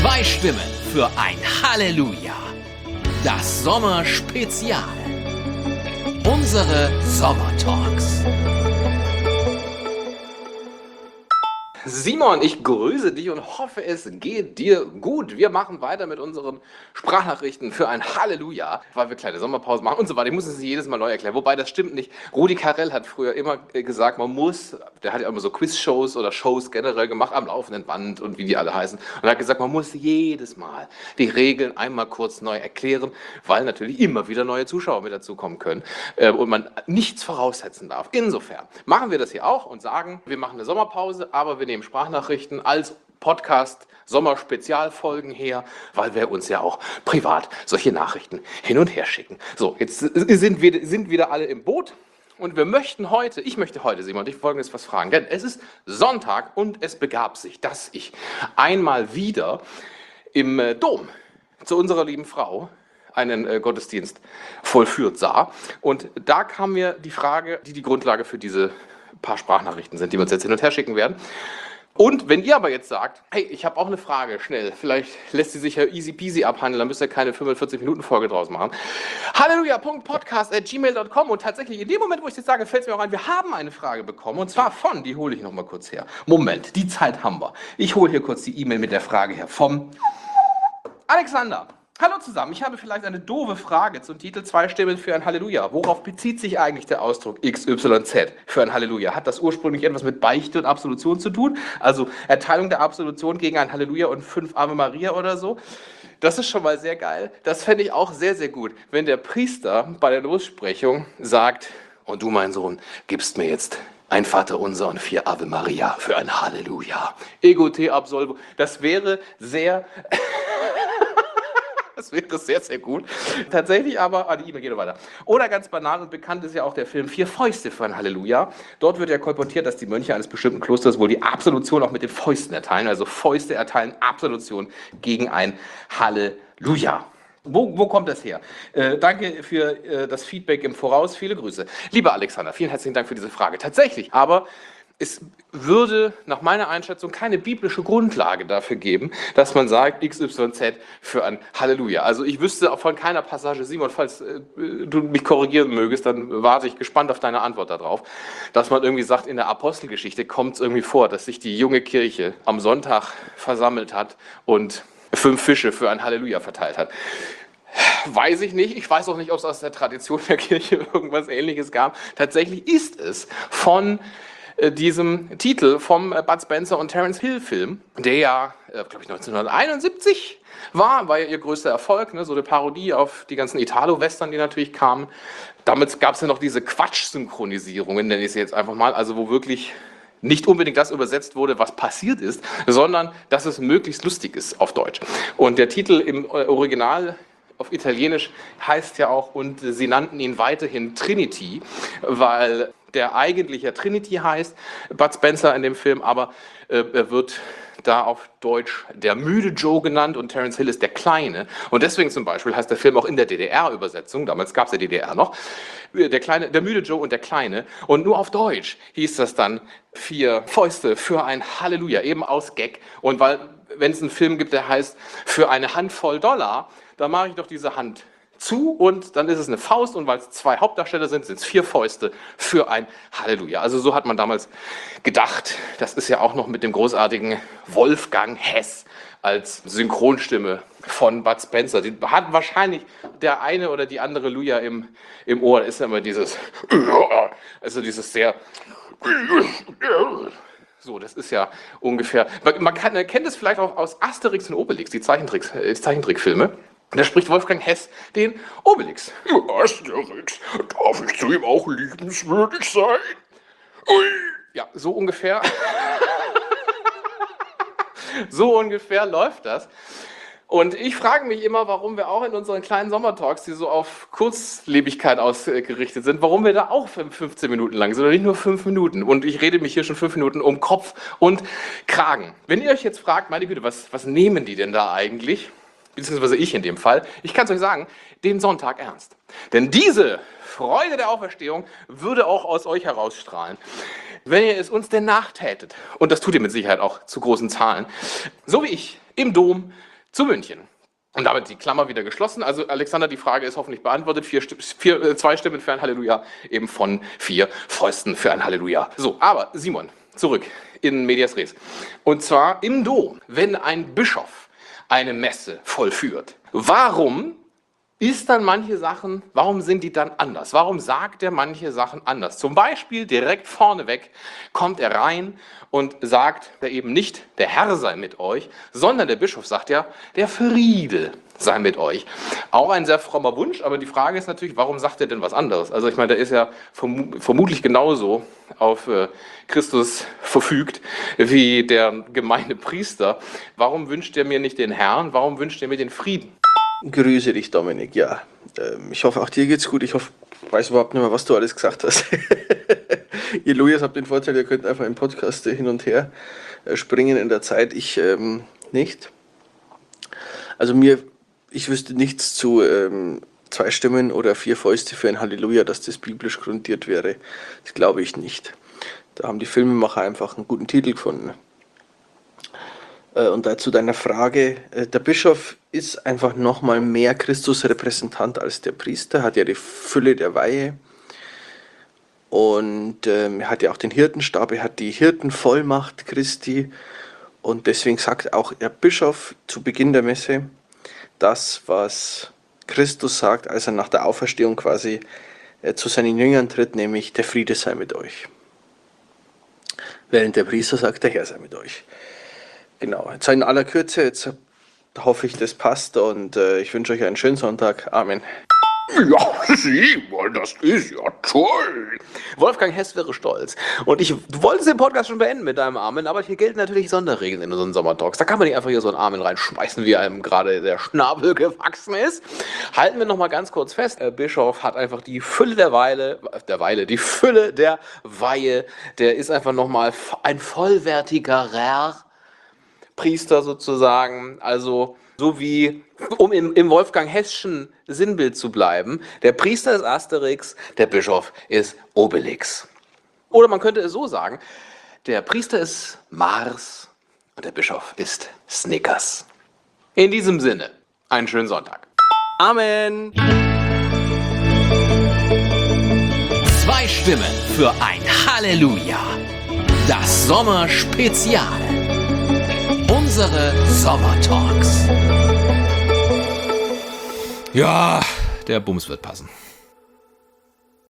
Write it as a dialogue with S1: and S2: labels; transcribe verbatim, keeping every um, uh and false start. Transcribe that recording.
S1: Zwei Stimmen für ein Halleluja. Das Sommerspezial. Unsere Sommertalks.
S2: Simon, ich grüße dich und hoffe, es geht dir gut. Wir machen weiter mit unseren Sprachnachrichten für ein Halleluja, weil wir kleine Sommerpause machen und so weiter. Ich muss es jedes Mal neu erklären, wobei das stimmt nicht. Rudi Carrell hat früher immer gesagt, man muss, der hat ja immer so Quiz-Shows oder Shows generell gemacht, am laufenden Band und wie die alle heißen. Und er hat gesagt, man muss jedes Mal die Regeln einmal kurz neu erklären, weil natürlich immer wieder neue Zuschauer mit dazukommen können und man nichts voraussetzen darf. Insofern machen wir das hier auch und sagen, wir machen eine Sommerpause, aber wir nehmen Sprachnachrichten als Podcast, Sommerspezialfolgen her, weil wir uns ja auch privat solche Nachrichten hin und her schicken. So, jetzt sind wir sind wieder alle im Boot und wir möchten heute, ich möchte heute, Simon, dich folgendes was fragen, denn es ist Sonntag und es begab sich, dass ich einmal wieder im Dom zu unserer lieben Frau einen äh, Gottesdienst vollführt sah und da kam mir die Frage, die die Grundlage für diese paar Sprachnachrichten sind, die wir uns jetzt hin und her schicken werden. Und wenn ihr aber jetzt sagt, hey, ich habe auch eine Frage, schnell, vielleicht lässt sie sich ja easy peasy abhandeln, dann müsst ihr keine fünfundvierzig Minuten Folge draus machen. halleluja punkt podcast at gmail punkt com und tatsächlich in dem Moment, wo ich das sage, fällt es mir auch ein, wir haben eine Frage bekommen und zwar von, die hole ich nochmal kurz her. Moment, die Zeit haben wir. Ich hole hier kurz die E-Mail mit der Frage her vom Alexander. Hallo zusammen, ich habe vielleicht eine doofe Frage zum Titel Zwei Stimmen für ein Halleluja. Worauf bezieht sich eigentlich der Ausdruck X Y Z für ein Halleluja? Hat das ursprünglich etwas mit Beichte und Absolution zu tun? Also Erteilung der Absolution gegen ein Halleluja und fünf Ave Maria oder so? Das ist schon mal sehr geil. Das fände ich auch sehr, sehr gut, wenn der Priester bei der Lossprechung sagt, und du, mein Sohn, gibst mir jetzt ein Vaterunser und vier Ave Maria für ein Halleluja. Ego te absolvo. Das wäre sehr... Das wäre sehr, sehr gut. Tatsächlich aber, ah, die E-Mail geht noch weiter. Oder ganz banal und bekannt ist ja auch der Film Vier Fäuste für ein Halleluja. Dort wird ja kolportiert, dass die Mönche eines bestimmten Klosters wohl die Absolution auch mit den Fäusten erteilen. Also Fäuste erteilen Absolution gegen ein Halleluja. Wo, wo kommt das her? Äh, danke für äh, das Feedback im Voraus. Viele Grüße. Lieber Alexander, vielen herzlichen Dank für diese Frage. Tatsächlich, aber es würde nach meiner Einschätzung keine biblische Grundlage dafür geben, dass man sagt X Y Z für ein Halleluja. Also ich wüsste auch von keiner Passage, Simon, falls äh, du mich korrigieren mögest, dann warte ich gespannt auf deine Antwort darauf, dass man irgendwie sagt, in der Apostelgeschichte kommt es irgendwie vor, dass sich die junge Kirche am Sonntag versammelt hat und fünf Fische für ein Halleluja verteilt hat. Weiß ich nicht. Ich weiß auch nicht, ob es aus der Tradition der Kirche irgendwas Ähnliches gab. Tatsächlich ist es von diesem Titel vom Bud Spencer und Terence Hill Film, der ja, glaube ich, neunzehnhunderteinundsiebzig war, war ja ihr größter Erfolg, ne? So eine Parodie auf die ganzen Italo-Western, die natürlich kamen. Damit gab es ja noch diese Quatsch-Synchronisierungen, nenne ich sie jetzt einfach mal, also wo wirklich nicht unbedingt das übersetzt wurde, was passiert ist, sondern dass es möglichst lustig ist auf Deutsch. Und der Titel im Original auf Italienisch heißt ja auch, und sie nannten ihn weiterhin Trinity, weil der eigentlich ja Trinity heißt, Bud Spencer in dem Film, aber äh, er wird da auf Deutsch der müde Joe genannt und Terence Hill ist der Kleine. Und deswegen zum Beispiel heißt der Film auch in der D D R-Übersetzung, damals gab es ja D D R noch, der, Kleine, der müde Joe und der Kleine. Und nur auf Deutsch hieß das dann Vier Fäuste für ein Halleluja, eben aus Gag. Und weil, wenn es einen Film gibt, der heißt Für eine Handvoll Dollar, dann mache ich doch diese Hand zu und dann ist es eine Faust und weil es zwei Hauptdarsteller sind, sind es vier Fäuste für ein Halleluja. Also so hat man damals gedacht. Das ist ja auch noch mit dem großartigen Wolfgang Hess als Synchronstimme von Bud Spencer. Die hat wahrscheinlich der eine oder die andere Luja im, im Ohr. Da ist ja immer dieses, also dieses sehr... So, das ist ja ungefähr... Man kann, kennt es vielleicht auch aus Asterix und Obelix, die Zeichentricks, äh, Zeichentrickfilme. Da spricht Wolfgang Hess den Obelix. Asterix, darf ich zu ihm auch liebenswürdig sein? Ui. Ja, so ungefähr. So ungefähr läuft das. Und ich frage mich immer, warum wir auch in unseren kleinen Sommertalks, die so auf Kurzlebigkeit ausgerichtet sind, warum wir da auch fünfzehn Minuten lang sind, oder nicht nur fünf Minuten. Und ich rede mich hier schon fünf Minuten um Kopf und Kragen. Wenn ihr euch jetzt fragt, meine Güte, was, was nehmen die denn da eigentlich? Beziehungsweise ich in dem Fall. Ich kann es euch sagen, den Sonntag ernst. Denn diese Freude der Auferstehung würde auch aus euch herausstrahlen, wenn ihr es uns denn nachtätet. Und das tut ihr mit Sicherheit auch zu großen Zahlen. So wie ich im Dom zu München. Und damit die Klammer wieder geschlossen. Also Alexander, die Frage ist hoffentlich beantwortet. Vier, vier, äh, zwei Stimmen für ein Halleluja, eben von vier Fäusten für ein Halleluja. So, aber Simon, zurück in Medias Res. Und zwar im Dom, wenn ein Bischof eine Messe vollführt. Warum ist dann manche Sachen, warum sind die dann anders? Warum sagt er manche Sachen anders? Zum Beispiel direkt vorneweg kommt er rein und sagt er eben nicht, der Herr sei mit euch, sondern der Bischof sagt ja, der Friede sei mit euch. Auch ein sehr frommer Wunsch, aber die Frage ist natürlich, warum sagt er denn was anderes? Also ich meine, der ist ja verm- vermutlich genauso auf äh, Christus verfügt wie der gemeine Priester. Warum wünscht er mir nicht den Herrn? Warum wünscht er mir den Frieden?
S3: Grüße dich, Dominik. Ja, ähm, ich hoffe, auch dir geht's gut. Ich hoffe, ich weiß überhaupt nicht mehr, was du alles gesagt hast. Ihr Lujas habt den Vorteil, ihr könnt einfach im Podcast hin und her äh, springen in der Zeit. Ich ähm, nicht. Also mir, ich wüsste nichts zu ähm, zwei Stimmen oder vier Fäuste für ein Halleluja, dass das biblisch grundiert wäre. Das glaube ich nicht. Da haben die Filmemacher einfach einen guten Titel gefunden. Und dazu deiner Frage, der Bischof ist einfach nochmal mehr Christusrepräsentant als der Priester, hat ja die Fülle der Weihe und ähm, er hat ja auch den Hirtenstab, er hat die Hirtenvollmacht Christi und deswegen sagt auch der Bischof zu Beginn der Messe das, was Christus sagt, als er nach der Auferstehung quasi äh, zu seinen Jüngern tritt, nämlich der Friede sei mit euch. Während der Priester sagt, der Herr sei mit euch. Genau, jetzt in aller Kürze, jetzt hoffe ich, das passt und äh, ich wünsche euch einen schönen Sonntag. Amen.
S2: Ja, Simon, das ist ja toll. Wolfgang Hess wäre stolz. Und ich wollte den Podcast schon beenden mit einem Amen, aber hier gelten natürlich Sonderregeln in unseren Sommertalks. Da kann man nicht einfach hier so einen Amen reinschmeißen, wie einem gerade der Schnabel gewachsen ist. Halten wir nochmal ganz kurz fest. Der Bischof hat einfach die Fülle der Weile, der Weile, die Fülle der Weihe. Der ist einfach nochmal ein vollwertigerer Priester sozusagen, also so wie, um im, im Wolfgang Hesschen Sinnbild zu bleiben, der Priester ist Asterix, der Bischof ist Obelix. Oder man könnte es so sagen, der Priester ist Mars und der Bischof ist Snickers. In diesem Sinne, einen schönen Sonntag.
S3: Amen.
S1: Zwei Stimmen für ein Halleluja. Das Sommerspezial. Unsere Sommertalks. Ja, der Bums wird passen.